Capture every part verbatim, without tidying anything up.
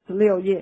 十六页。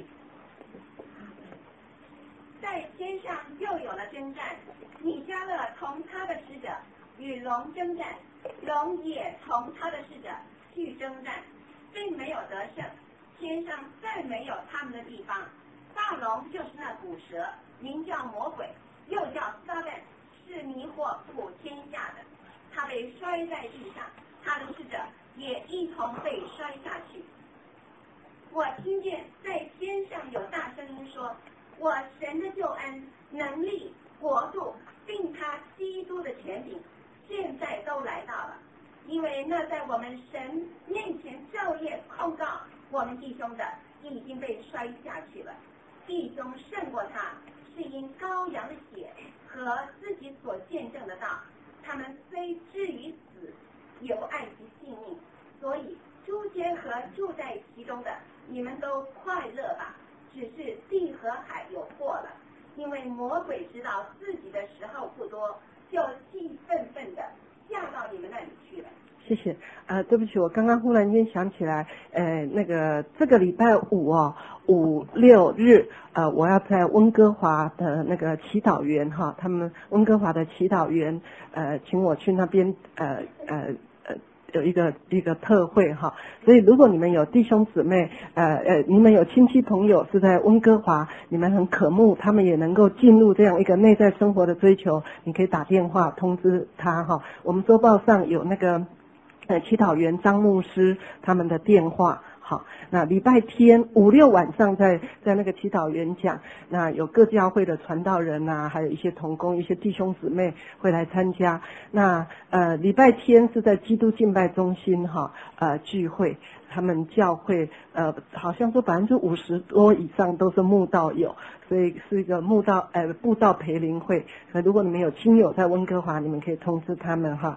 在天上又有了征战，米迦勒同他的使者与龙征战，龙也同他的使者去征战，并没有得胜。天上再没有他们的地方。大龙就是那古蛇，名叫魔鬼，又叫撒旦，是迷惑普天下的。他被摔在地上，他的使者也一同被摔下去。我听见在天上有大声音说，我神的救恩、能力、国度，并他基督的权柄，现在都来到了。因为那在我们神面前昼夜控告我们弟兄的，已经被摔下去了。弟兄胜过他，是因羔羊的血和自己所见证的道。他们虽至于死，有爱惜性命。所以诸天和住在其中的，你们都快乐吧。只是地和海有祸了，因为魔鬼知道自己的时候不多，就气愤愤的下到你们那里去了。 谢谢。呃，对不起，我刚刚忽然间想起来，呃，那个这个礼拜五哦，五六日，呃，我要在温哥华的那个祈祷园哈，他们温哥华的祈祷园，呃，请我去那边，呃呃呃。有一个一个特会哈，所以如果你们有弟兄姊妹，呃呃，你们有亲戚朋友是在温哥华，你们很渴慕，他们也能够进入这样一个内在生活的追求，你可以打电话通知他哈。我们周报上有那个呃祈祷员张牧师他们的电话。好，那礼拜天五六晚上在在那个祈祷园讲，那有各教会的传道人啊，还有一些同工、一些弟兄姊妹会来参加。那呃礼拜天是在基督敬拜中心哈呃聚会，他们教会呃好像说百分之五十多以上都是慕道友，所以是一个慕道呃布道培灵会。那如果你们有亲友在温哥华，你们可以通知他们哈。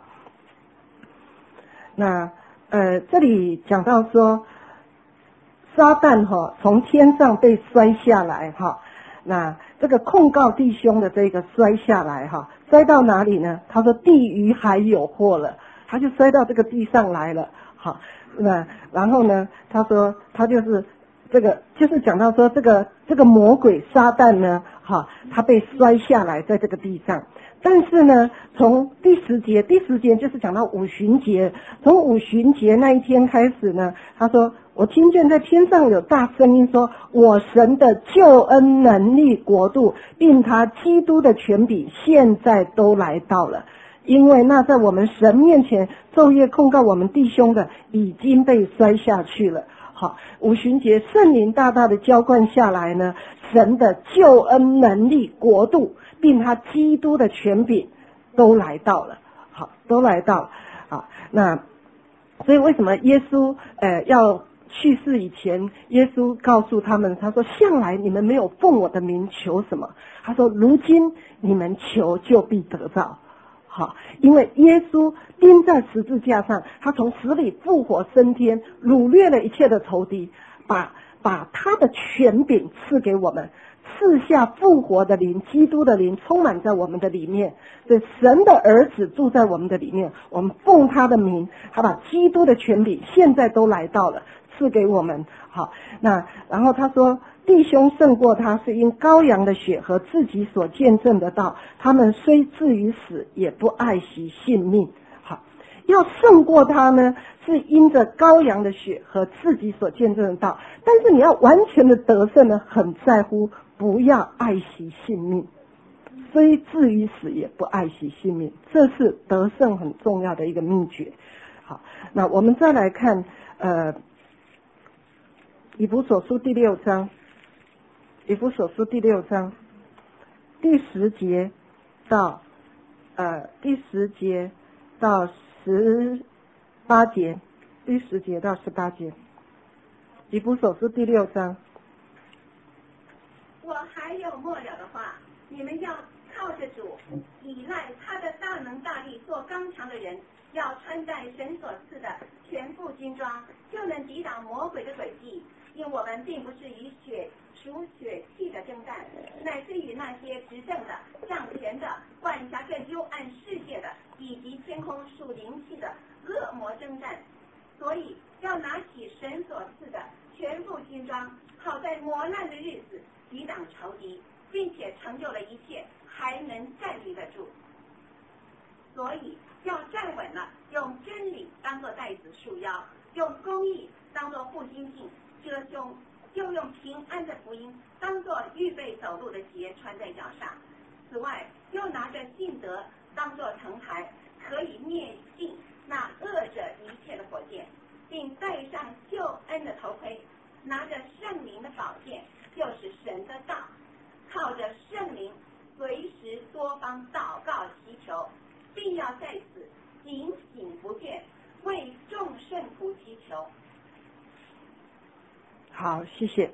那呃这里讲到说。撒旦哈从天上被摔下来哈，那这个控告弟兄的这个摔下来哈，摔到哪里呢？他说地狱还有祸了，他就摔到这个地上来了。好，那然后呢，他说他就是这个就是讲到说这个这个魔鬼撒旦呢，哈，他被摔下来在这个地上。但是呢，从第十节，第十节就是讲到五旬节，从五旬节那一天开始呢，他说我听见在天上有大声音说，我神的救恩能力国度，并他基督的权柄，现在都来到了。因为那在我们神面前昼夜控告我们弟兄的，已经被摔下去了。好，五旬节圣灵大大的浇灌下来呢，神的救恩能力国度，并他基督的权柄都来到了。好，都来到了。好，那所以为什么耶稣呃要去世以前，耶稣告诉他们，他说向来你们没有奉我的名求什么，他说如今你们求就必得到。好，因为耶稣钉在十字架上，他从死里复活升天，掳掠了一切的仇敌，把把他的权柄赐给我们，赐下复活的灵，基督的灵充满在我们的里面，所以神的儿子住在我们的里面，我们奉他的名，他把基督的权柄现在都来到了，赐给我们。好，那然后他说弟兄胜过他，是因羔羊的血和自己所见证的道，他们虽至于死，也不爱惜性命。好，要胜过他呢，是因着羔羊的血和自己所见证的道，但是你要完全的得胜呢，很在乎不要爱惜性命，虽至于死也不爱惜性命，这是得胜很重要的一个秘诀。好，那我们再来看呃以弗所书第六章，以弗所书第六章第十节到呃第十节到十八节，第十节到十八节，以弗所书第六章。 我还有末了的话，你们要靠着主，依赖他的大能大力，做刚强的人，要穿戴神所赐的全副军装，就能抵挡魔鬼的诡计。因我们并不是与血属血气的征战，乃是与那些执政的、掌权的、管辖这幽暗世界的，以及天空属灵气的恶魔征战。所以要拿起神所赐的全副军装， 好在磨难的日子抵挡仇敌，并且成就了一切，还能站立得住。所以要站稳了，用真理当作带子束腰，用公义当作护心镜遮胸，又用平安的福音当作预备走路的鞋穿在脚上。此外，又拿着信德当作藤牌，可以灭尽那恶者一切的火箭，并戴上救恩的头盔，拿着圣灵的宝剑，就是神的道，靠着圣灵随时多方祷告祈求，并要在此警醒不倦，为众圣徒祈求。 好，谢谢。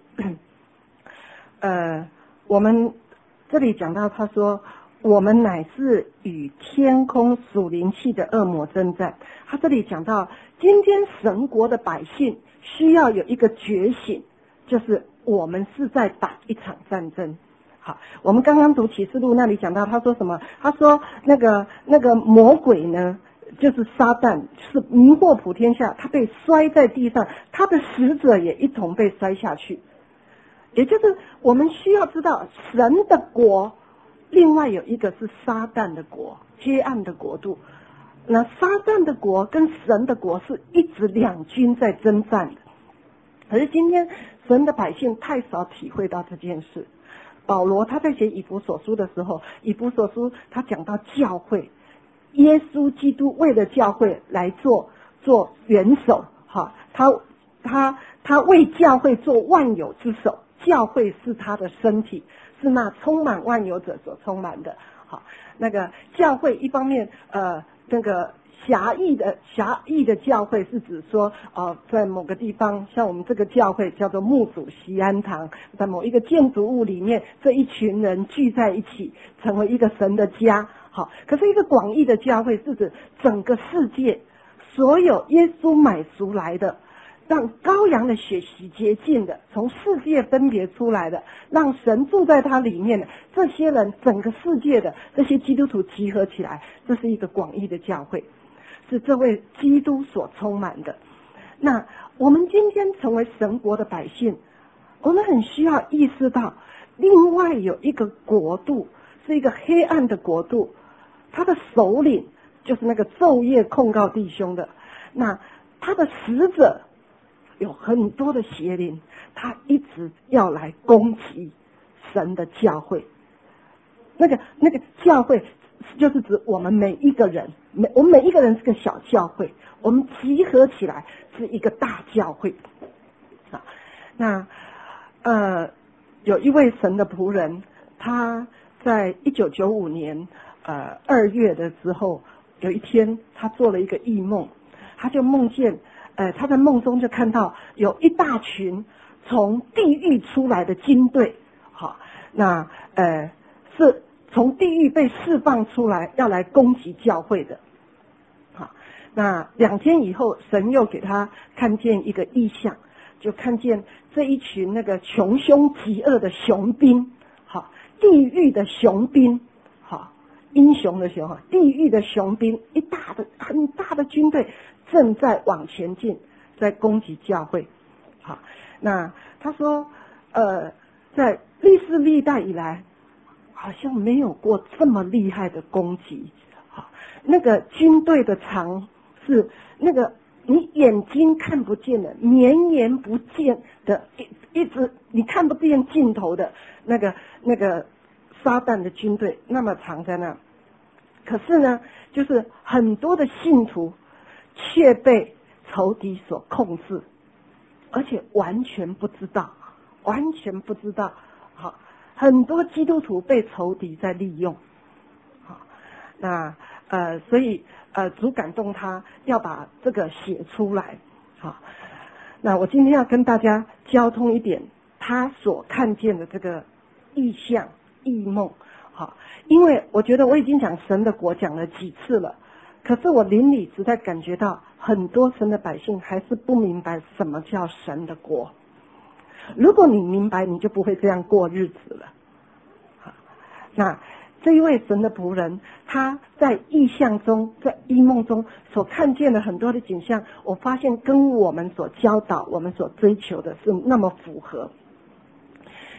呃，我们这里讲到，他说我们乃是与天空属灵气的恶魔征战。他这里讲到，今天神国的百姓需要有一个觉醒，就是我们是在打一场战争。好，我们刚刚读启示录那里讲到，他说什么？他说那个那个魔鬼呢，就是撒旦，是迷惑普天下，他被摔在地上，他的使者也一同被摔下去。也就是我们需要知道，神的国另外有一个是撒旦的国，黑暗的国度。那撒旦的国跟神的国是一直两军在征战的。可是今天神的百姓太少体会到这件事。保罗他在写以弗所书的时候，以弗所书他讲到教会，耶稣基督为了教会来做做元首，哈，他他他为教会做万有之首，教会是他的身体，是那充满万有者所充满的。好，那个教会一方面呃那个狭义的狭义的教会是指说，呃，在某个地方，像我们这个教会叫做牧主锡安堂，在某一个建筑物里面，这一群人聚在一起，成为一个神的家。好，可是一个广义的教会是指整个世界，所有耶稣买赎来的，让羔羊的血洗洁净的，从世界分别出来的，让神住在他里面的这些人，整个世界的这些基督徒集合起来，这是一个广义的教会。是这位基督所充满的。那我们今天成为神国的百姓，我们很需要意识到，另外有一个国度，是一个黑暗的国度，他的首领就是那个昼夜控告弟兄的，那他的使者有很多的邪灵，他一直要来攻击神的教会。那个那个教会就是指我们每一个人，每我们每一个人是个小教会，我们集合起来是一个大教会啊。那呃，有一位神的仆人，他在一九九五年呃二月的时候，有一天他做了一个异梦，他就梦见呃他在梦中就看到有一大群从地狱出来的军队，好，那呃是从地狱被释放出来，要来攻击教会的。好，那两天以后，神又给他看见一个异象，就看见这一群那个穷凶极恶的雄兵，好，地狱的雄兵，好，英雄的雄，地狱的雄兵，一大的很大的军队正在往前进，在攻击教会。好，那他说，呃，在历世历代以来，好像没有过这么厉害的攻击。好，那个军队的长是那个你眼睛看不见的，绵延不见的，一一直你看不见尽头的那个那个撒旦的军队那么长在那。可是呢，就是很多的信徒却被仇敌所控制，而且完全不知道，完全不知道。好，很多基督徒被仇敌在利用。好，那呃，所以呃，主感动他要把这个写出来。好，那我今天要跟大家交通一点他所看见的这个异象、异梦。好，因为我觉得我已经讲神的国讲了几次了，可是我邻里实在感觉到很多神的百姓还是不明白什么叫神的国。如果你明白，你就不会这样过日子了。好，那这一位神的仆人，他在异象中，在异梦中所看见的很多的景象，我发现跟我们所教导、我们所追求的是那么符合。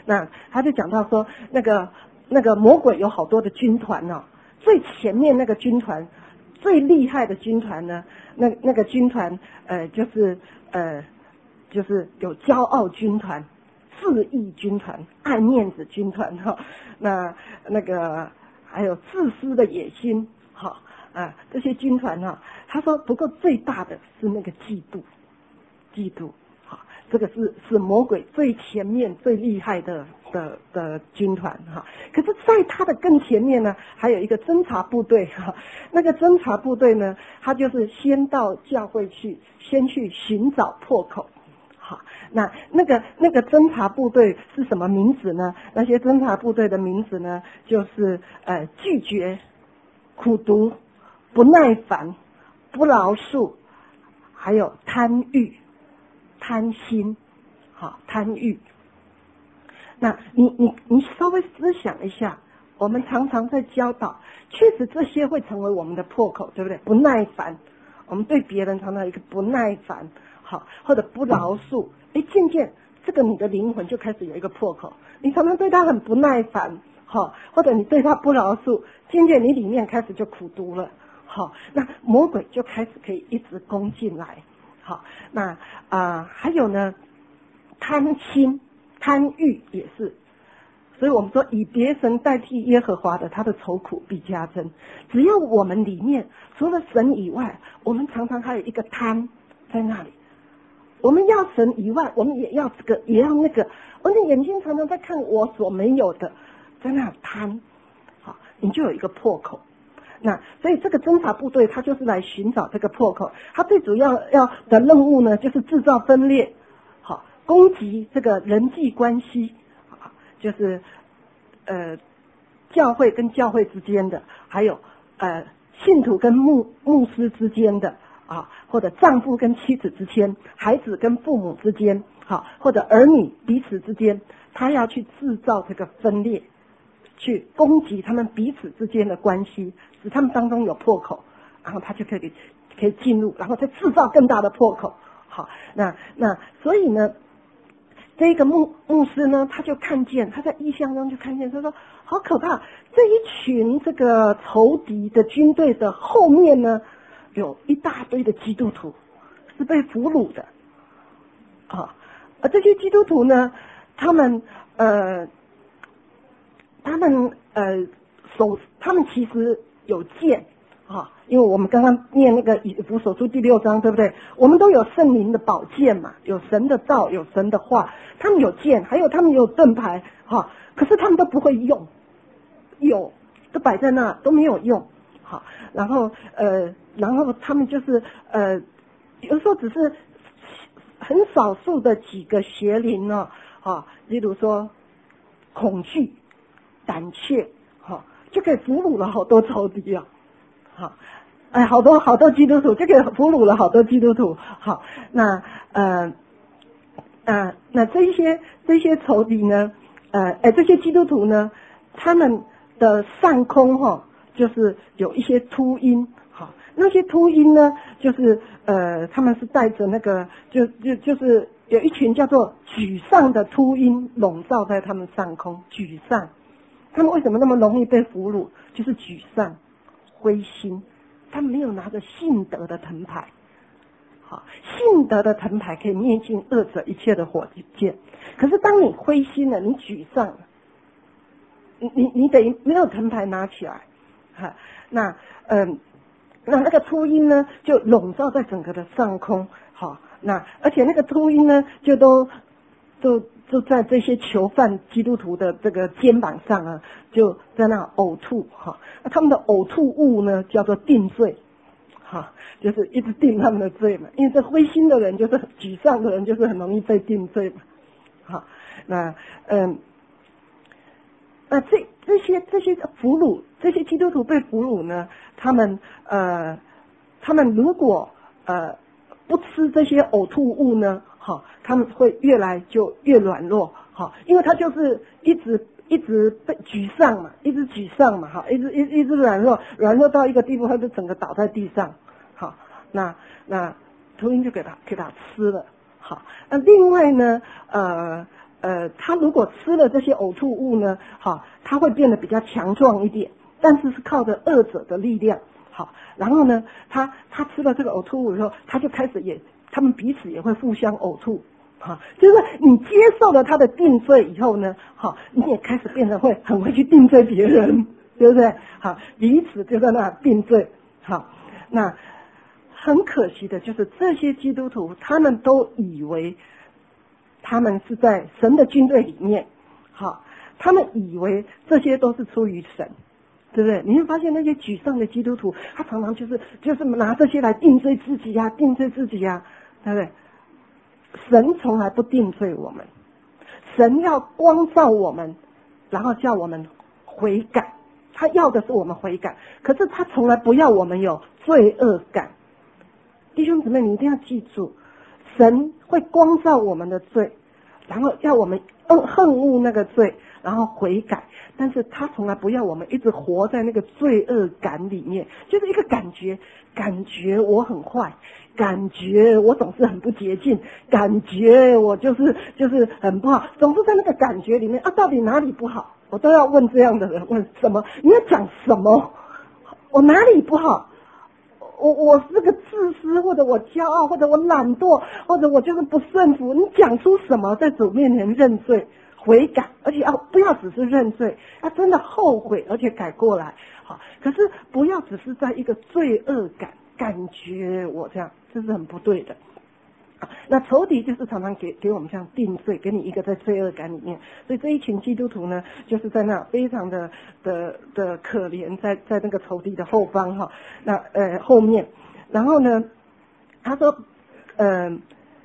那他就讲到说，那个那个魔鬼有好多的军团哦，最前面那个军团，最厉害的军团呢，那那个军团呃就是呃就是有骄傲军团、自义军团、爱面子军团哈、哦，那那个还有自私的野心哈。哦啊，这些军团哈、啊，他说不过最大的是那个嫉妒，嫉妒，好，这个是是魔鬼最前面最厉害的的的军团哈。可是在他的更前面呢，还有一个侦察部队哈。那个侦察部队呢，他就是先到教会去，先去寻找破口。好，那那个那个侦察部队是什么名字呢？那些侦察部队的名字呢，就是呃拒绝、苦读、不耐烦、不饶恕，还有贪欲、贪心，好，贪欲。那你你你稍微思想一下，我们常常在教导，确实这些会成为我们的破口，对不对？不耐烦，我们对别人常常有一个不耐烦，好，或者不饶恕，哎，渐渐这个你的灵魂就开始有一个破口，你常常对他很不耐烦，好，或者你对他不饶恕，渐渐你里面开始就苦毒了。好，那魔鬼就开始可以一直攻进来。好，那啊、呃、还有呢，贪心、贪欲也是。所以我们说，以别神代替耶和华的，他的愁苦必加增。只要我们里面除了神以外，我们常常还有一个贪在那里。我们要神以外，我们也要这个，也要那个。我的眼睛常常在看我所没有的，在那贪。好，你就有一个破口。那所以这个侦察部队他就是来寻找这个破口，他最主要要的任务呢，就是制造分裂，好，攻击这个人际关系，就是呃教会跟教会之间的，还有呃信徒跟牧牧师之间的啊，或者丈夫跟妻子之间，孩子跟父母之间，好，或者儿女彼此之间，他要去制造这个分裂。去攻击他们彼此之间的关系，使他们当中有破口，然后他就可以可以进入，然后再制造更大的破口。好，那那所以呢，这个牧牧师呢，他就看见，他在异象中就看见，他说好可怕，这一群这个仇敌的军队的后面呢，有一大堆的基督徒是被俘虏的，啊，而这些基督徒呢，他们呃。他们呃手，他们其实有剑啊，因为我们刚刚念那个以弗所书第六章，对不对？我们都有圣灵的宝剑嘛，有神的道，有神的话，他们有剑，还有他们有盾牌哈、啊，可是他们都不会用，有都摆在那都没有用，好，然后呃，然后他们就是呃，有时候只是很少数的几个邪灵呢，啊，例如说恐惧。胆怯，哈、哦，就可以俘虏了好多仇敌啊，好，哎，好多好多基督徒就可以俘虏了好多基督徒，好，那呃呃，那这些这些仇敌呢，呃，哎，这些基督徒呢，他们的上空哈、哦，就是有一些秃鹰，好，那些秃鹰呢，就是呃，他们是带着那个，就就就是有一群叫做沮丧的秃鹰笼罩在他们上空，沮丧。他们为什么那么容易被俘虏？就是沮丧、灰心，他们没有拿着信德的藤牌。好，信德的藤牌可以灭尽恶者一切的火箭。可是当你灰心了，你沮丧了，你你你等于没有藤牌拿起来，哈，那嗯，那那个秃鹰呢，就笼罩在整个的上空。好，那而且那个秃鹰呢，就都就。就在这些囚犯基督徒的这个肩膀上啊，就在那呕吐哈。那他们的呕吐物呢，叫做定罪，哈，就是一直定他们的罪嘛。因为这灰心的人，就是沮丧的人，就是很容易被定罪嘛。好，那嗯，那这这些这些俘虏，这些基督徒被俘虏呢，他们呃，他们如果呃不吃这些呕吐物呢？好，他们会越来就越软弱，好，因为他就是一直一直被沮丧嘛，一直沮丧嘛，哈，一直一一直软弱，软弱到一个地步，他就整个倒在地上，好，那那秃鹰就给他给他吃了，好，那另外呢，呃呃，他如果吃了这些呕吐物呢，好，他会变得比较强壮一点，但是是靠着恶者的力量，好，然后呢，他他吃了这个呕吐物以后，他就开始也，他们彼此也会互相呕吐，好，就是你接受了他的定罪以后呢，好，你也开始变得会很会去定罪别人，对不对？好，彼此就在那定罪，好，那很可惜的就是这些基督徒，他们都以为他们是在神的军队里面，好，他们以为这些都是出于神，对不对？你会发现那些沮丧的基督徒，他常常就是就是拿这些来定罪自己呀、啊，定罪自己呀、啊，对不对？神从来不定罪我们，神要光照我们，然后叫我们悔改，他要的是我们悔改，可是他从来不要我们有罪恶感。弟兄姊妹，你一定要记住，神会光照我们的罪，然后要我们恨恨恶那个罪，然后悔改，但是他从来不要我们一直活在那个罪恶感里面，就是一个感觉，感觉我很坏，感觉我总是很不洁净，感觉我就是就是很不好，总是在那个感觉里面啊，到底哪里不好？我都要问这样的人，问什么？你要讲什么？我哪里不好？我我是个自私，或者我骄傲，或者我懒惰，或者我就是不顺服。你讲出什么，在主面前认罪悔改，而且要不要只是认罪，要真的后悔，而且改过来。好，可是不要只是在一个罪恶感感觉我这样，这是很不对的。那仇敌就是常常给给我们这样定罪，给你一个在罪恶感里面，所以这一群基督徒呢，就是在那非常的的的可怜，在在那个仇敌的后方哈，那呃后面，然后呢，他说，嗯、呃，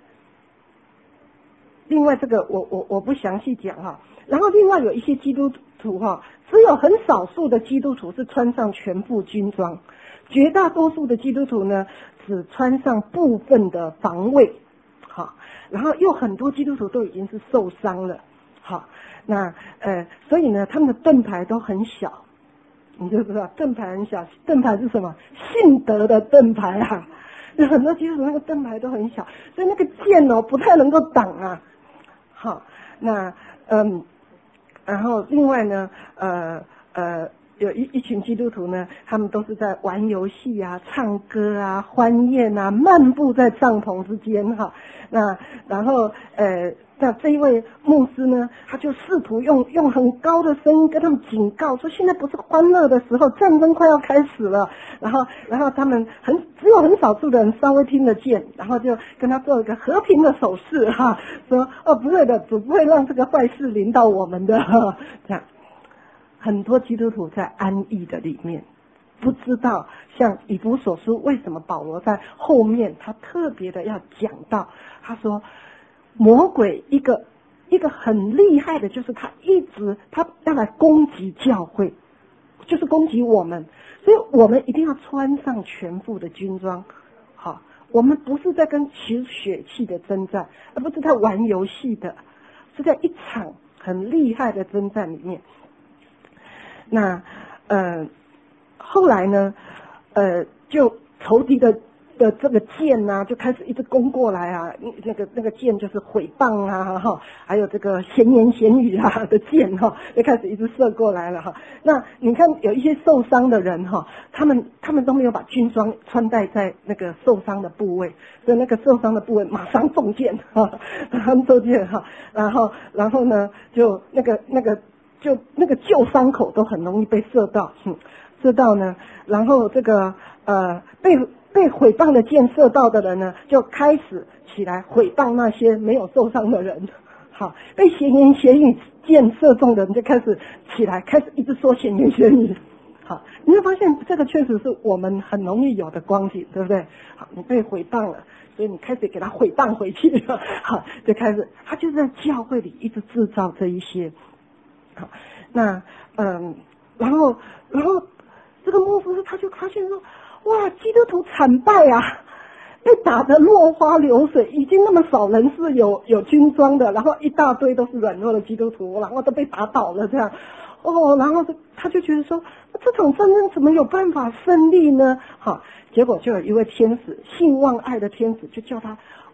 另外这个我我我不详细讲哈，然后另外有一些基督徒哈，只有很少数的基督徒是穿上全副军装，绝大多数的基督徒呢只穿上部分的防卫。好，然后又很多基督徒都已经是受伤了，好，那呃，所以呢，他们的盾牌都很小，你就知道盾牌很小，盾牌是什么？信德的盾牌啊，有很多基督徒那个盾牌都很小，所以那个剑哦不太能够挡啊。好，那嗯，然后另外呢，呃呃。有一一群基督徒呢，他们都是在玩游戏啊、唱歌啊、欢宴啊、漫步在帐篷之间哈。那然后呃，那这一位牧师呢，他就试图用用很高的声音跟他们警告说，现在不是欢乐的时候，战争快要开始了。然后然后他们很只有很少数的人稍微听得见，然后就跟他做一个和平的手势哈，说哦不会的，主不会让这个坏事临到我们的哈，这样。很多基督徒在安逸的里面，不知道像以弗所书为什么保罗在后面他特别的要讲到，他说魔鬼一个一个很厉害的，就是他一直他要来攻击教会，就是攻击我们，所以我们一定要穿上全副的军装。好，我们不是在跟取血气的征战，而不是在玩游戏的，是在一场很厉害的征战里面。那呃后来呢，呃就仇敌的的这个箭啊，就开始一直攻过来啊，那个那个箭就是毁谤啊哈，还有这个闲言闲语啊的箭哈，就开始一直射过来了哈。那你看有一些受伤的人哈，他们他们都没有把军装穿戴在那个受伤的部位，所以那个受伤的部位马上中箭哈，他们中箭哈，然后然后呢就那个那个。就那个旧伤口都很容易被射到，嗯，射到呢，然后这个呃被被毁谤的箭射到的人呢，就开始起来毁谤那些没有受伤的人，好，被闲言闲语箭射中的人就开始起来，开始一直说闲言闲语，好，你会发现这个确实是我们很容易有的光景，对不对？好，你被毁谤了，所以你开始给他毁谤回去了，好，就开始他就是在教会里一直制造这一些。那嗯，然后然后这个牧师他就发现说，哇，基督徒惨败啊，被打得落花流水，已经那么少人是有有军装的，然后一大堆都是软弱的基督徒，然后都被打倒了这样。哦，然后他就觉得说，这场战争怎么有办法胜利呢？好，结果就有一位天使，信望爱的天使就叫他，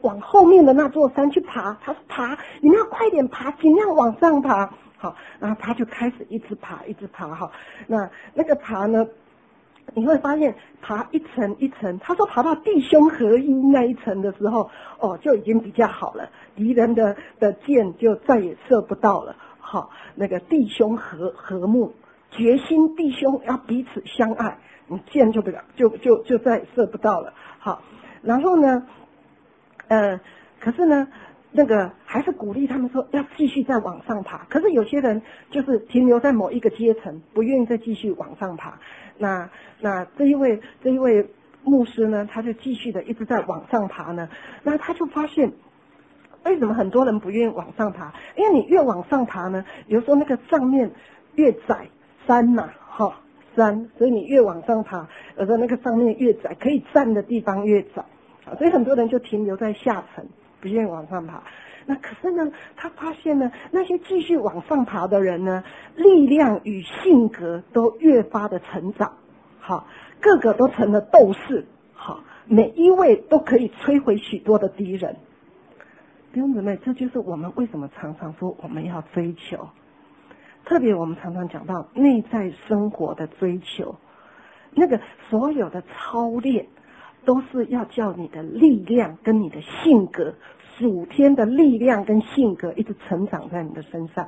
往后面的那座山去爬。他说爬，你们要快点爬，尽量往上爬。好，然后他就开始一直爬，一直爬哈。那那个爬呢，你会发现爬一层一层，他说爬到弟兄合一那一层的时候，哦，就已经比较好了，敌人的的箭就再也射不到了。好，那个弟兄和和睦，决心弟兄要彼此相爱，你箭就不了，就就就再也射不到了。好，然后呢，呃，可是呢，那个还是鼓励他们说要继续再往上爬。可是有些人就是停留在某一个阶层，不愿意再继续往上爬。那那这一位这一位牧师呢，他就继续的一直在往上爬呢。那他就发现，为什么很多人不愿意往上爬？因为你越往上爬呢，有时候那个上面越窄，山嘛，哈、哦，山，所以你越往上爬，有时候那个上面越窄，可以站的地方越窄，所以很多人就停留在下层，不愿意往上爬。那可是呢，他发现呢，那些继续往上爬的人呢，力量与性格都越发的成长，好，个个都成了斗士，好，每一位都可以摧毁许多的敌人。弟兄姊妹，这就是我们为什么常常说我们要追求，特别我们常常讲到内在生活的追求，那个所有的操练都是要叫你的力量跟你的性格，属天的力量跟性格一直成长在你的身上。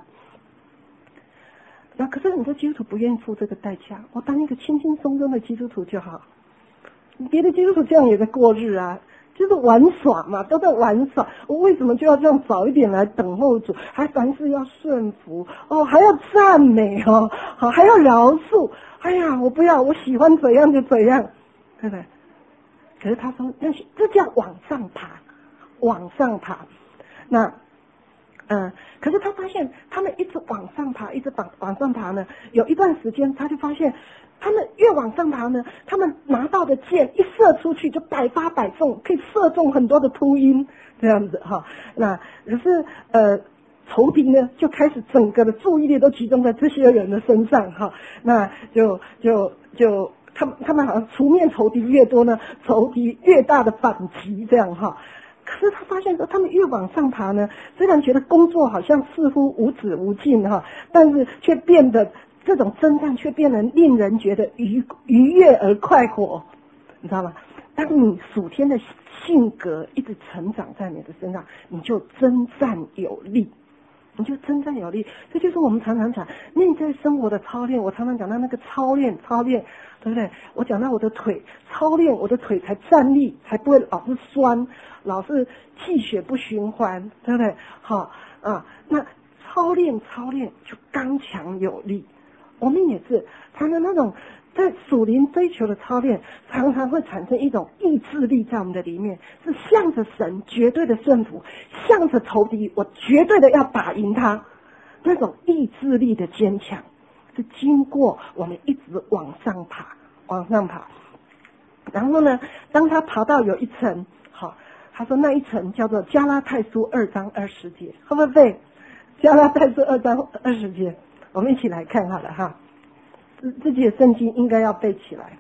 那可是很多基督徒不愿意付这个代价，我当一个轻轻松松的基督徒就好，别的基督徒这样也在过日啊，就是玩耍嘛，都在玩耍。我为什么就要这样早一点来等候主？还凡事要顺服哦，还要赞美哦，好，还要饶恕。哎呀，我不要，我喜欢怎样就怎样，对不对？可是他说，那是这叫往上爬，往上爬。那，嗯、呃，可是他发现他们一直往上爬，一直往往上爬呢，有一段时间他就发现。他们越往上爬呢，他们拿到的箭一射出去就百发百中，可以射中很多的秃鹰，这样子哈。那可是呃，仇敌呢就开始整个的注意力都集中在这些人的身上哈。那就就就他们他们好像除灭仇敌越多呢，仇敌越大的反击这样哈。可是他发现说，他们越往上爬呢，虽然觉得工作好像似乎无止无尽哈，但是却变得。这种征战却变得令人觉得愉愉悦而快活，你知道吗？当你属天的性格一直成长在你的身上，你就征战有力，你就征战有力。这就是我们常常讲内在生活的操练。我常常讲到那个操练，操练，对不对？我讲到我的腿操练，我的腿才站立，才不会老是酸，老是气血不循环，对不对？好啊，那操练操练就刚强有力。我们也是常常那种在属灵追求的操练，常常会产生一种意志力在我们的里面，是向着神绝对的顺服，向着仇敌我绝对的要打赢他，那种意志力的坚强，是经过我们一直往上爬，往上爬。然后呢，当他爬到有一层，好，他说那一层叫做加拉太书二章二十节，会不会背？加拉太书二章二十节。我们一起来看好了哈，自自己的圣经应该要背起来，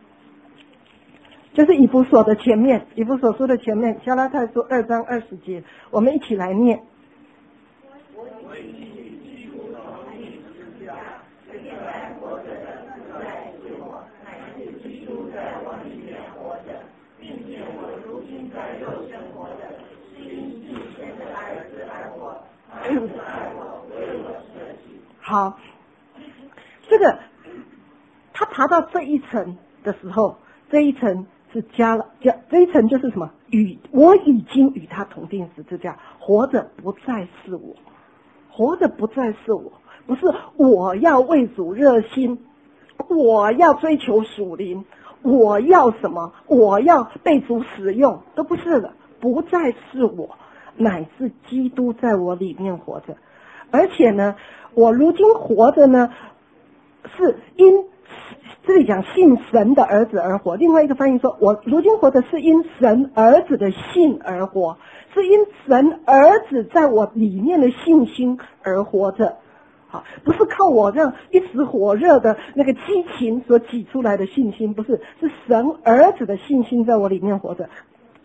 就是以弗所的前面，以弗所书的前面，加拉太书二章二十节，我们一起来念。好，这个他爬到这一层的时候，这一层是加了加，这一层就是什么？与我已经与他同定十字架，活着不再是我，活着不再是我，不是我要为主热心，我要追求属灵，我要什么？我要被主使用，都不是了，不再是我，乃是基督在我里面活着。而且呢，我如今活着呢，是因这里讲信神的儿子而活。另外一个翻译说，我如今活着是因神儿子的信而活，是因神儿子在我里面的信心而活着。好，不是靠我这样一时火热的那个激情所挤出来的信心，不是，是神儿子的信心在我里面活着。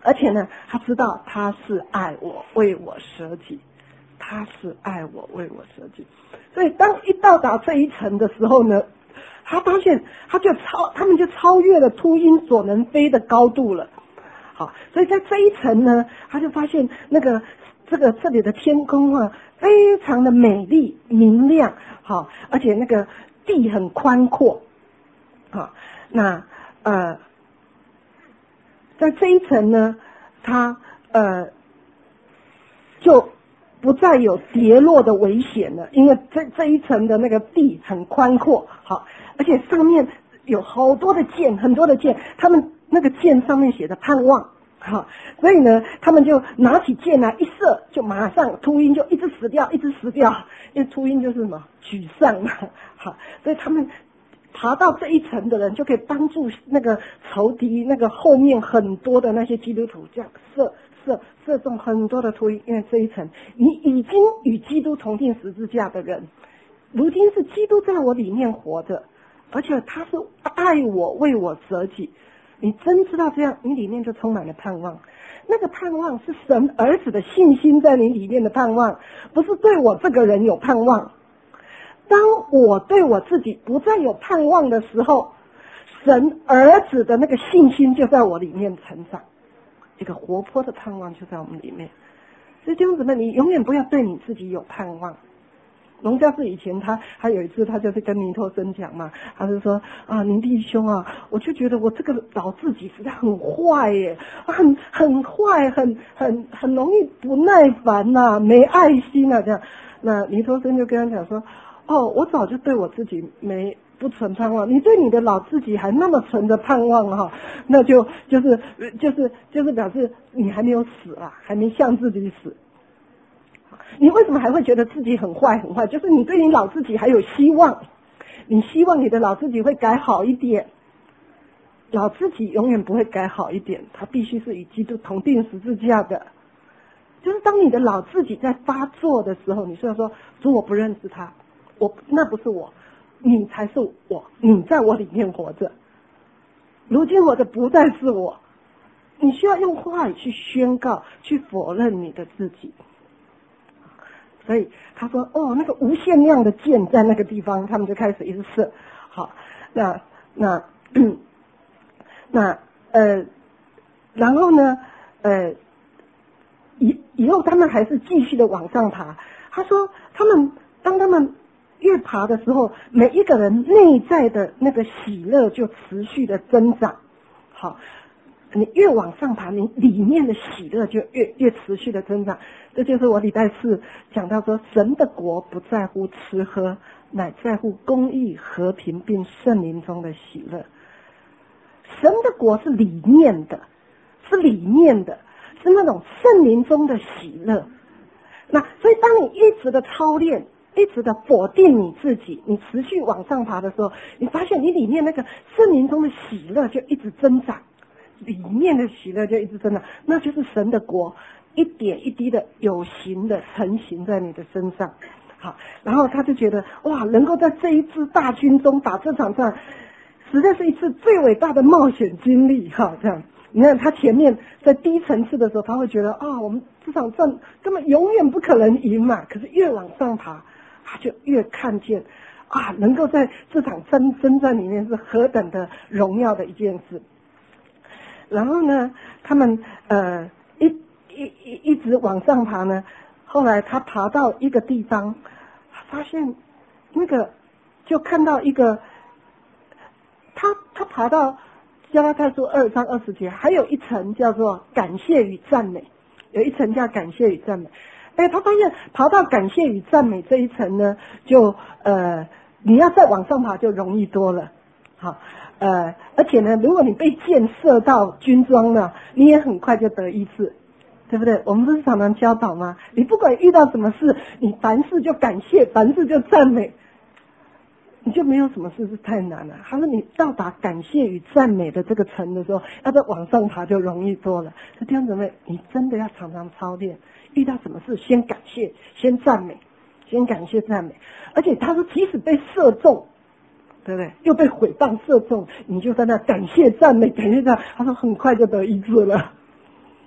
而且呢，他知道他是爱我，为我舍己，他是爱我，为我舍己。所以当一到达这一层的时候呢，他发现他就超，他们就超越了秃鹰所能飞的高度了。好，所以在这一层呢，他就发现那个这个这里的天空啊，非常的美丽明亮，好，而且那个地很宽阔，好，那呃，在这一层呢，他呃就不再有跌落的危险了，因为这这一层的那个地很宽阔，好，而且上面有好多的箭，很多的箭，他们那个箭上面写的盼望，好，所以呢，他们就拿起箭来一射，就马上秃鹰就一直死掉，一直死掉，因为秃鹰就是什么沮丧嘛，好，所以他们爬到这一层的人就可以帮助那个仇敌那个后面很多的那些基督徒，这样射射射中很多的秃鹰，因为这一层你已经与基督同定十字架的人，如今是基督在我里面活着，而且他是爱我，为我舍己。你真知道这样，你里面就充满了盼望。那个盼望是神儿子的信心在你里面的盼望，不是对我这个人有盼望。当我对我自己不再有盼望的时候，神儿子的那个信心就在我里面成长，一个活泼的盼望就在我们里面。所以弟兄姊妹，你永远不要对你自己有盼望。龙教士以前他他有一次他就是跟尼托生讲嘛，他就说啊，您弟兄啊，我就觉得我这个老自己实在很坏耶，很很坏，很很很容易不耐烦呐、啊，没爱心啊这样。那尼托生就跟他讲说，哦，我早就对我自己没不存盼望，你对你的老自己还那么存着盼望哈、啊，那就就是就是就是表示你还没有死啊，还没向自己死。你为什么还会觉得自己很坏很坏？就是你对你老自己还有希望，你希望你的老自己会改好一点。老自己永远不会改好一点，他必须是与基督同定十字架的。就是当你的老自己在发作的时候，你虽然说主我不认识他，我那不是我，你才是我，你在我里面活着。如今活着不再是我，你需要用话语去宣告，去否认你的自己。所以他说哦，那个无限量的箭在那个地方，他们就开始一直射。好，那那那呃，然后呢呃，以以后他们还是继续的往上爬。他说他们当他们越爬的时候，每一个人内在的那个喜乐就持续的增长。好，你越往上爬，你里面的喜乐就越越持续的增长。这就是我礼拜四讲到说，神的国不在乎吃喝，乃在乎公义、和平并圣灵中的喜乐。神的国是里面的，是里面的，是那种圣灵中的喜乐。那所以当你一直的操练，一直的否定你自己，你持续往上爬的时候，你发现你里面那个圣灵中的喜乐就一直增长，里面的喜乐就一直增长，那就是神的国一点一滴的有形的成型在你的身上。好，然后他就觉得哇，能够在这一支大军中打这场仗，实在是一次最伟大的冒险经历哈。这样，你看他前面在低层次的时候，他会觉得啊、哦，我们这场仗根本永远不可能赢嘛。可是越往上爬，他就越看见啊，能够在这场征征战里面是何等的荣耀的一件事。然后呢，他们呃一一一一直往上爬呢，后来他爬到一个地方，发现那个就看到一个，他他爬到加拉太书二章二十节，还有一层叫做感谢与赞美，有一层叫感谢与赞美。哎，他发现爬到感谢与赞美这一层呢，就呃你要再往上爬就容易多了。好。呃，而且呢，如果你被箭射到军装了，你也很快就得医治，对不对？我们不是常常教导吗？你不管遇到什么事，你凡事就感谢，凡事就赞美，你就没有什么事是太难了。他说你到达感谢与赞美的这个层的时候，要再往上爬就容易多了。所以弟兄姊妹，你真的要常常操练，遇到什么事先感谢，先赞美，先感谢赞美。而且他说，即使被射中，对不对？又被毁谤射中，你就在那感谢赞美，感谢赞美。他说很快就得医治了。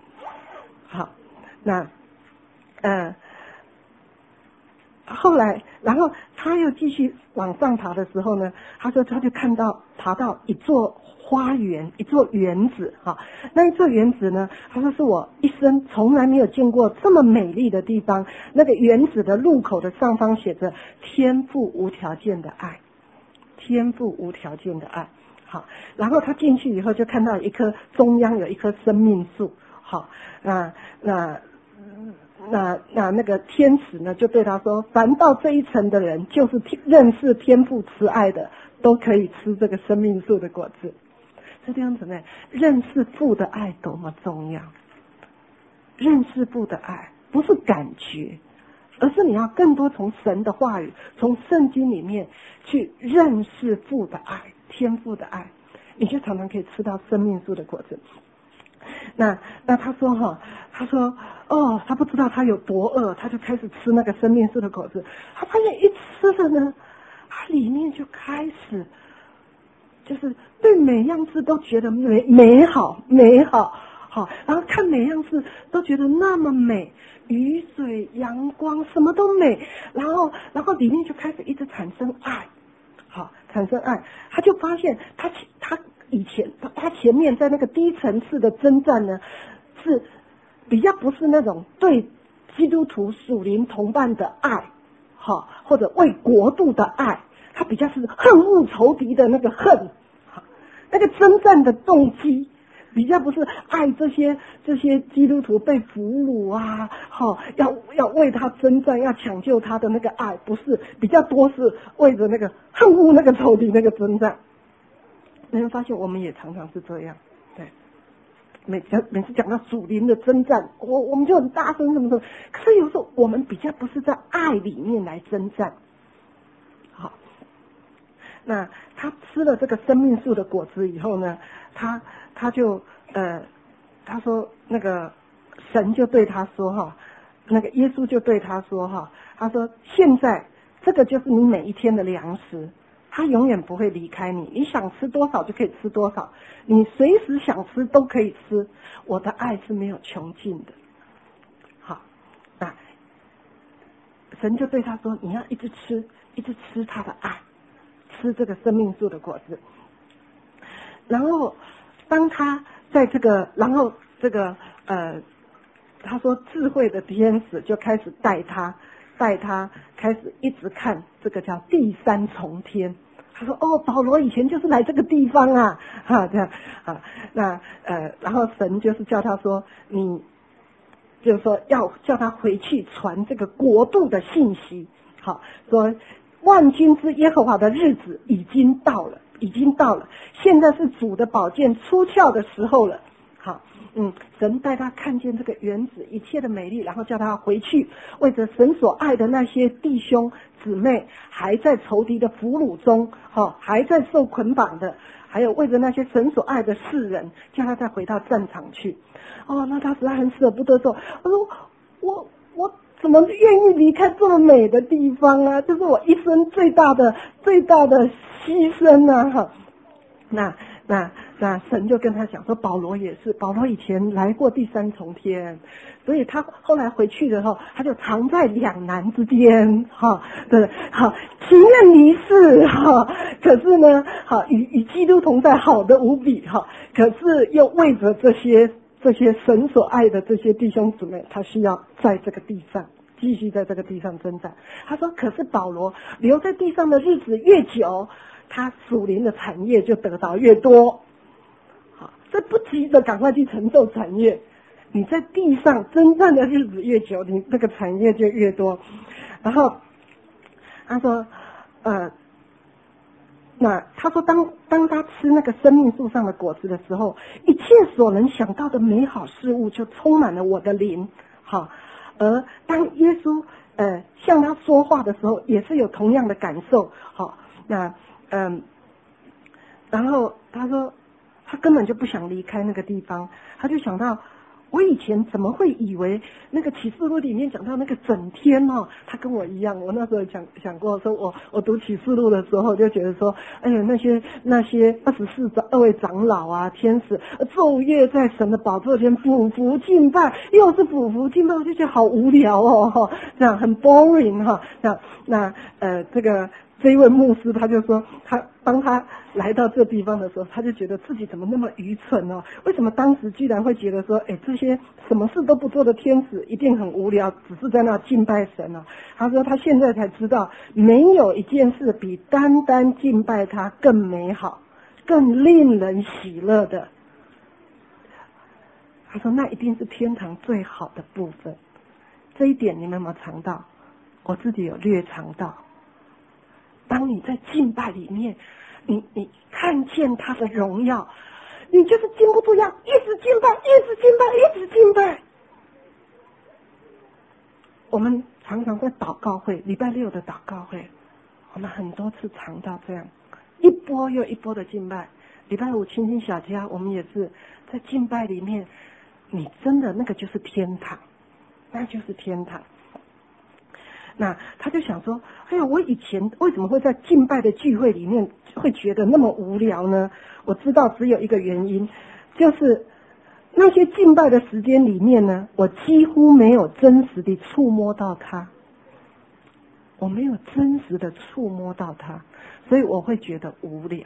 好，那嗯。后来，然后他又继续往上爬的时候呢，他说他就看到爬到一座花园，一座园子哈。那一座园子呢，他说是我一生从来没有见过这么美丽的地方。那个园子的入口的上方写着“天父无条件的爱”，天父无条件的爱。好，然后他进去以后就看到一棵中央有一棵生命树。好，那那。那那那个天使呢，就对他说：“凡到这一层的人，就是认识天父慈爱的，都可以吃这个生命树的果子。”是这样子呢，认识父的爱多么重要！认识父的爱不是感觉，而是你要更多从神的话语，从圣经里面去认识父的爱，天父的爱，你就常常可以吃到生命树的果子。那那他说哈，他说哦，他不知道他有多饿，他就开始吃那个生命树的果子。他发现一吃了呢，他里面就开始，就是对每样事都觉得美美好美好，好，然后看每样事都觉得那么美，雨水、阳光什么都美，然后然后里面就开始一直产生爱，好，产生爱，他就发现他他。以前他前面在那个低层次的征战呢，是比较不是那种对基督徒属灵同伴的爱，好，或者为国度的爱，他比较是恨恶仇敌的那个恨，好，那个征战的动机比较不是爱这些这些基督徒被俘虏啊，好，要要为他征战，要抢救他的那个爱，不是，比较多是为着那个恨恶那个仇敌那个征战。你会发现我们也常常是这样，对，每次每次讲到属灵的征战，我我们就很大声什么什么，可是有时候我们比较不是在爱里面来征战。好，那他吃了这个生命树的果子以后呢，他他就呃他说那个神就对他说哈，那个耶稣就对他说哈，他说现在这个就是你每一天的粮食。他永远不会离开你，你想吃多少就可以吃多少，你随时想吃都可以吃。我的爱是没有穷尽的。好，那神就对他说：“你要一直吃，一直吃他的爱，吃这个生命树的果子。”然后，当他在这个，然后这个呃，他说智慧的天使就开始带他，带他开始一直看这个叫第三重天。他说：“哦，保罗以前就是来这个地方啊，哈，这样啊，那呃，然后神就是叫他说，你就是说要叫他回去传这个国度的信息，好，说万军之耶和华的日子已经到了，已经到了，现在是主的宝剑出鞘的时候了。”好，嗯，神带他看见这个园子一切的美丽，然后叫他回去，为着神所爱的那些弟兄姊妹还在仇敌的俘虏中，哦，还在受捆绑的，还有为着那些神所爱的世人，叫他再回到战场去。哦，那他实在很舍不得说，他说我我怎么愿意离开这么美的地方啊？这是我一生最大的最大的牺牲啊！哈，那。那那神就跟他讲说，保罗也是，保罗以前来过第三重天，所以他后来回去的时候，他就藏在两难之间，哈，对，好，情愿离世哈，可是呢，好与与基督同在，好的无比哈，可是又为着这些这些神所爱的这些弟兄姊妹，他需要在这个地上继续在这个地上征战。他说，可是保罗留在地上的日子越久，他属灵的产业就得到越多，好，这不急着赶快去承受产业。你在地上征战的日子越久，你这个产业就越多。然后他说，呃，那他说当当他吃那个生命树上的果子的时候，一切所能想到的美好事物就充满了我的灵，好，而当耶稣呃向他说话的时候，也是有同样的感受，好，那。嗯，然后他说他根本就不想离开那个地方，他就想到我以前怎么会以为那个启示录里面讲到那个整天哦，他跟我一样。我那时候想想过，说我我读启示录的时候就觉得说，哎呀，那些那些二十四长二位长老啊，天使昼夜在神的宝座前俯伏敬拜，又是俯伏敬拜，我就觉得好无聊哦，这样很 boring 哈。那那呃这个。这一位牧师他就说，他当他来到这地方的时候，他就觉得自己怎么那么愚蠢哦？为什么当时居然会觉得说，哎，这些什么事都不做的天使一定很无聊，只是在那敬拜神哦？他说他现在才知道，没有一件事比单单敬拜他更美好、更令人喜乐的。他说那一定是天堂最好的部分。这一点你们有没有尝到？我自己有略尝到。当你在敬拜里面，你你看见他的荣耀，你就是禁不住要一直敬拜，一直敬拜，一直敬拜。我们常常在祷告会，礼拜六的祷告会，我们很多次尝到这样一波又一波的敬拜。礼拜五清心小家，我们也是在敬拜里面，你真的那个就是天堂，那就是天堂。那他就想说，哎呀，我以前为什么会在敬拜的聚会里面会觉得那么无聊呢？我知道只有一个原因，就是那些敬拜的时间里面呢，我几乎没有真实的触摸到他，我没有真实的触摸到他，所以我会觉得无聊。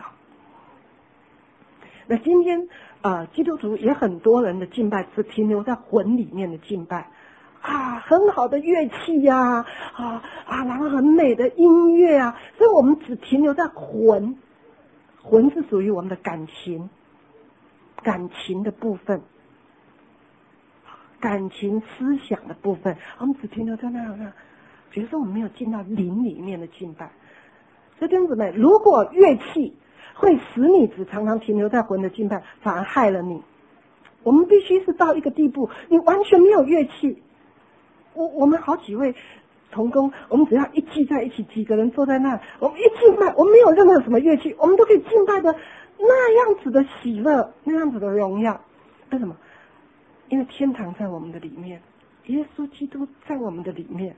那今天呃，基督徒也很多人的敬拜是停留在魂里面的敬拜。啊，很好的乐器呀、啊，啊啊，然后很美的音乐啊，所以我们只停留在魂，魂是属于我们的感情，感情的部分，感情思想的部分，我们只停留在那那，比如说我们没有进到灵里面的敬拜。所以弟兄姊妹，如果乐器会使你只常常停留在魂的敬拜，反而害了你。我们必须是到一个地步，你完全没有乐器。我我们好几位同工，我们只要一聚在一起，几个人坐在那，我们一敬拜，我们没有任何什么乐器，我们都可以敬拜的那样子的喜乐，那样子的荣耀。为什么？因为天堂在我们的里面，耶稣基督在我们的里面。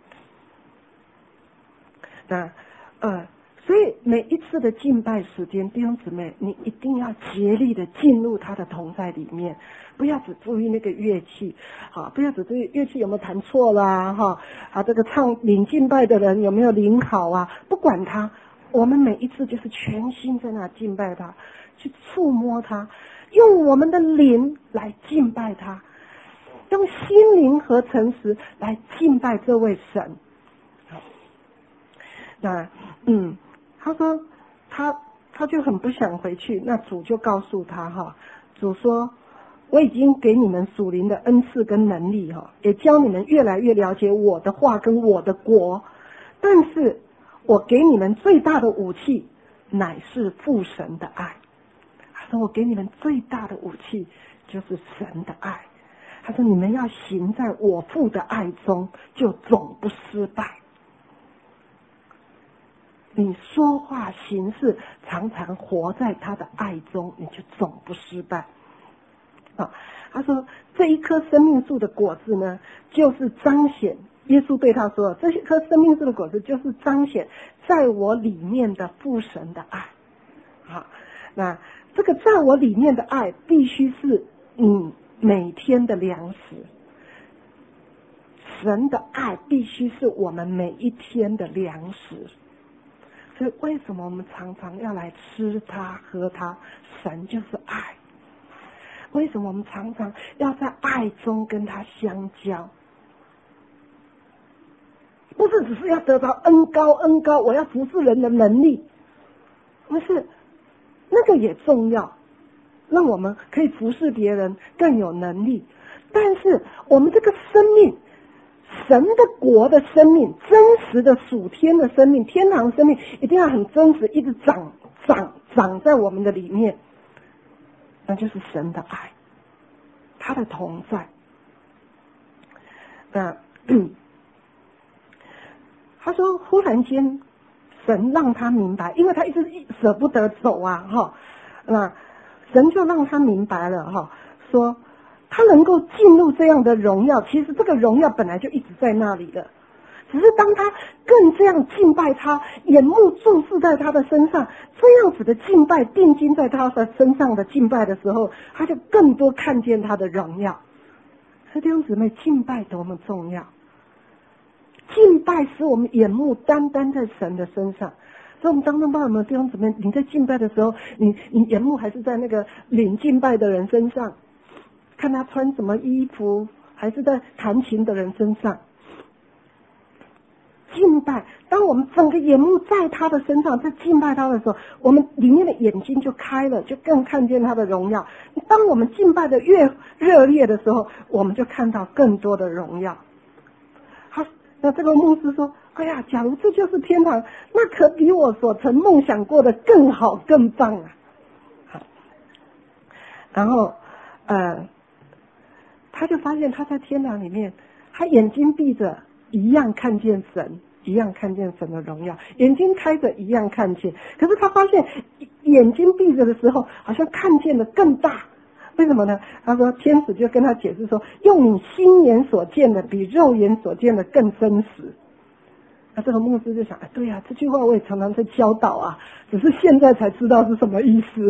那呃，所以每一次的敬拜时间，弟兄姊妹，你一定要竭力的进入他的同在里面。不要只注意那个乐器，好，不要只注意乐器有没有弹错啦，哈，啊，这个唱领敬拜的人有没有领好啊？不管他，我们每一次就是全心在那敬拜他，去触摸他，用我们的灵来敬拜他，用心灵和诚实来敬拜这位神。好，那嗯，他说他他就很不想回去，那主就告诉他哈，主说。我已经给你们属灵的恩赐跟能力哈，也教你们越来越了解我的话跟我的国。但是我给你们最大的武器乃是父神的爱。他说我给你们最大的武器就是神的爱。他说你们要行在我父的爱中，就总不失败。你说话行事常常活在他的爱中，你就总不失败。啊，他说这一棵生命树的果子呢，就是彰显耶稣对他说，这一棵生命树的果子就是彰显在我里面的父神的爱。好，那这个在我里面的爱必须是你每天的粮食，神的爱必须是我们每一天的粮食。所以为什么我们常常要来吃它喝它？神就是爱。为什么我们常常要在爱中跟他相交？不是只是要得到恩高恩高，我要服侍人的能力，不是，那个也重要，让我们可以服侍别人更有能力。但是我们这个生命，神的国的生命，真实的属天的生命，天堂生命，一定要很真实，一直长长长在我们的里面。那就是神的爱，他的同在。那他说忽然间神让他明白，因为他一直舍不得走啊哈，那神就让他明白了哈，说他能够进入这样的荣耀，其实这个荣耀本来就一直在那里的，只是当他更这样敬拜他，眼目注视在他的身上，这样子的敬拜定睛在他的身上的敬拜的时候，他就更多看见他的荣耀。弟兄姊妹，敬拜多么重要！敬拜使我们眼目单单在神的身上。所以我们当中帮我们弟兄姊妹，你在敬拜的时候，你你眼目还是在那个领敬拜的人身上，看他穿什么衣服，还是在弹琴的人身上。敬拜，当我们整个眼目在他的身上，在敬拜他的时候，我们里面的眼睛就开了，就更看见他的荣耀。当我们敬拜的越热烈的时候，我们就看到更多的荣耀。好，那这个牧师说，哎呀，假如这就是天堂，那可比我所曾梦想过的更好更棒啊。好，然后呃他就发现他在天堂里面，他眼睛闭着一样看见神，一样看见神的荣耀，眼睛开着一样看见。可是他发现眼睛闭着的时候，好像看见的更大。为什么呢？他说天使就跟他解释说，用你心眼所见的比肉眼所见的更真实。那这个牧师就想，哎，对啊，这句话我也常常在教导啊，只是现在才知道是什么意思。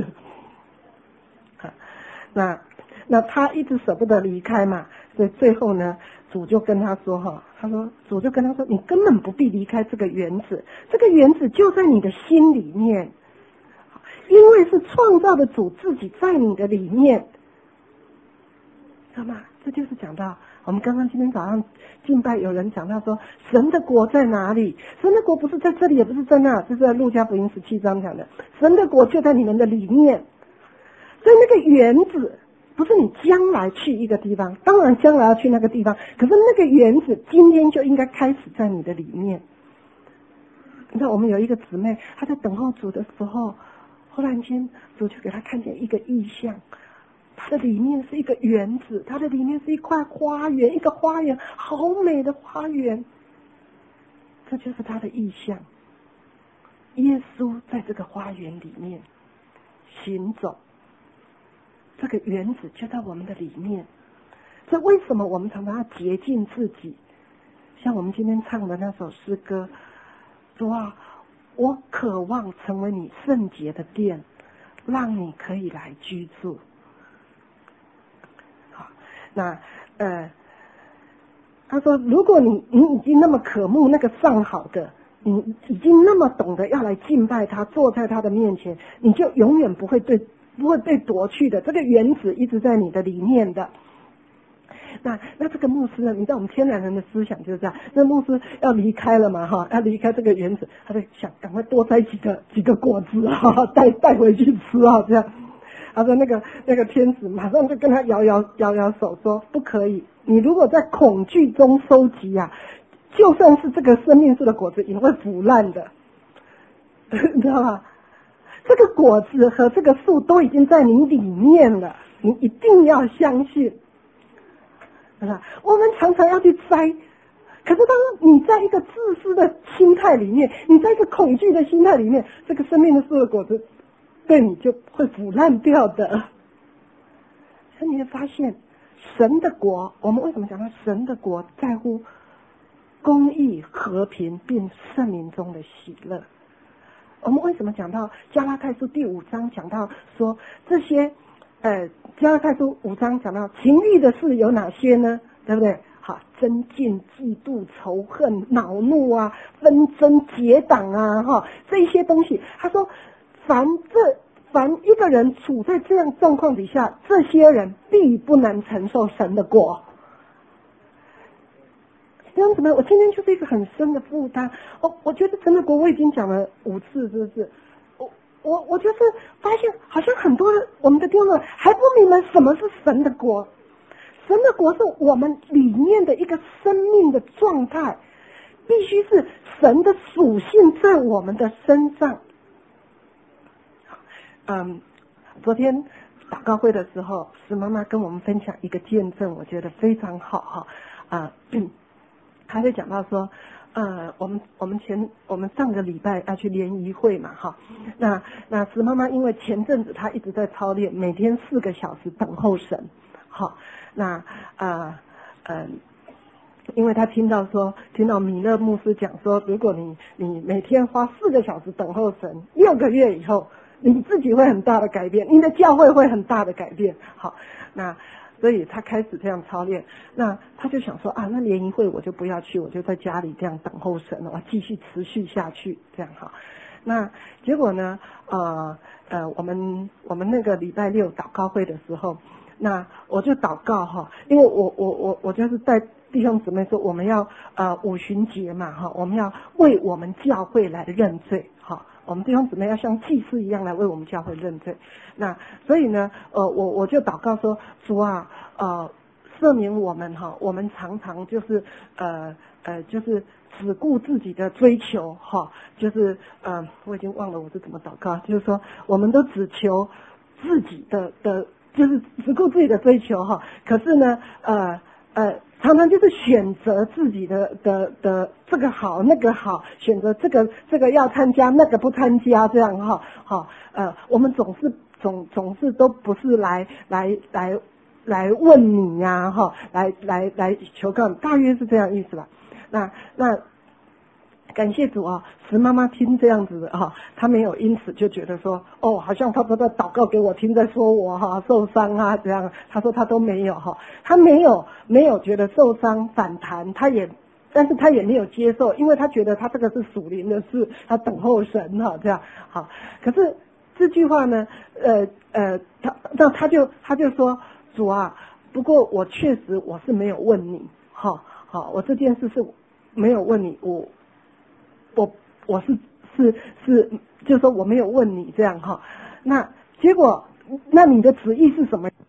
那那他一直舍不得离开嘛，所以最后呢，主就跟他说哈，他说主就跟他说，你根本不必离开这个园子，这个园子就在你的心里面，因为是创造的主自己在你的里面，知道吗？这就是讲到我们刚刚今天早上敬拜有人讲到说，神的国在哪里？神的国不是在这里，也不是在那，这是在路加福音十七章讲的，神的国就在你们的里面。所以那个园子不是你将来去一个地方，当然将来要去那个地方，可是那个园子今天就应该开始在你的里面。你知道我们有一个姊妹，她在等候主的时候，忽然间主就给她看见一个异象，它的里面是一个园子，它的里面是一块花园，一个花园，好美的花园。这就是它的意象，耶稣在这个花园里面行走，这个园子就在我们的里面。所以为什么我们常常要洁净自己？像我们今天唱的那首诗歌，主啊，我渴望成为你圣洁的殿，让你可以来居住。好，那呃，他说，如果你你已经那么渴慕那个上好的，你已经那么懂得要来敬拜他，坐在他的面前，你就永远不会对不会被夺去的。这个原子一直在你的里面的。那那这个牧师呢？你知道我们天然人的思想就是这样。那牧师要离开了嘛，哈，要离开这个园子，他就想赶快多摘几个几个果子啊，带带回去吃啊，这样。他说那个那个天使马上就跟他摇摇摇摇手说，不可以，你如果在恐惧中收集啊，就算是这个生命树的果子也会腐烂的，你知道吗？这个果子和这个树都已经在你里面了，你一定要相信。我们常常要去摘，可是当你在一个自私的心态里面，你在一个恐惧的心态里面，这个生命的树的果子对你就会腐烂掉的。所以你会发现，神的国，我们为什么讲到神的国在乎公义、和平并圣灵中的喜乐？我们为什么讲到加拉太书第五章讲到说这些呃，加拉太书五章讲到情欲的事有哪些呢？对不对？好，争竞、嫉妒、仇恨、恼怒啊，纷争、结党啊，哈，这些东西，他说，凡这凡一个人处在这样状况底下，这些人必不能承受神的国。弟兄姊妹，我今天就是一个很深的负担。我我觉得神的国我已经讲了五次，是不是？我我我就是发现，好像很多我们的弟兄们还不明白什么是神的国。神的国是我们里面的一个生命的状态，必须是神的属性在我们的身上。嗯，昨天祷告会的时候，石妈妈跟我们分享一个见证，我觉得非常好哈啊。嗯他就讲到说，呃，我们我们前我们上个礼拜要去联谊会嘛，哈，那那石妈妈因为前阵子她一直在操练，每天四个小时等候神， 好，那呃呃，因为他听到说，听到米勒牧师讲说，如果你你每天花四个小时等候神，六个月以后，你自己会很大的改变，你的教会会很大的改变。好，那所以他开始这样操练。那他就想说啊，那联谊会我就不要去，我就在家里这样等候神，我继续持续下去，这样哈。那结果呢？呃呃，我们我们那个礼拜六祷告会的时候，那我就祷告哈，因为我我我我就是带弟兄姊妹说，我们要呃五旬节嘛哈，我们要为我们教会来认罪哈，我们弟兄姊妹要像祭司一样来为我们教会认罪。那所以呢，呃，我我就祷告说，主啊，呃，赦免我们哈，我们常常就是呃呃就是只顾自己的追求哈，就是呃我已经忘了我是怎么祷告，就是说我们都只求自己的的，就是只顾自己的追求哈，可是呢呃呃常常就是选择自己的的的这个好那个好，选择这个这个要参加那个不参加这样哈，好呃我们总是总总是都不是来来来来问你呀、啊、哈，来来来求告你，大约是这样意思吧。那那感谢主啊，石妈妈听这样子的哈，她没有因此就觉得说哦，好像她都在祷告给我听，在说我哈受伤啊这样。她说她都没有哈，她没有没有觉得受伤反弹，她也但是她也没有接受，因为她觉得她这个是属灵的事，她等候神哈这样好。可是这句话呢，呃呃，她那她就她就说主啊，不过我确实我是没有问你哈，好，我这件事是没有问你，我。我我是是是，就是说我没有问你这样哈，那结果那你的旨意是什么？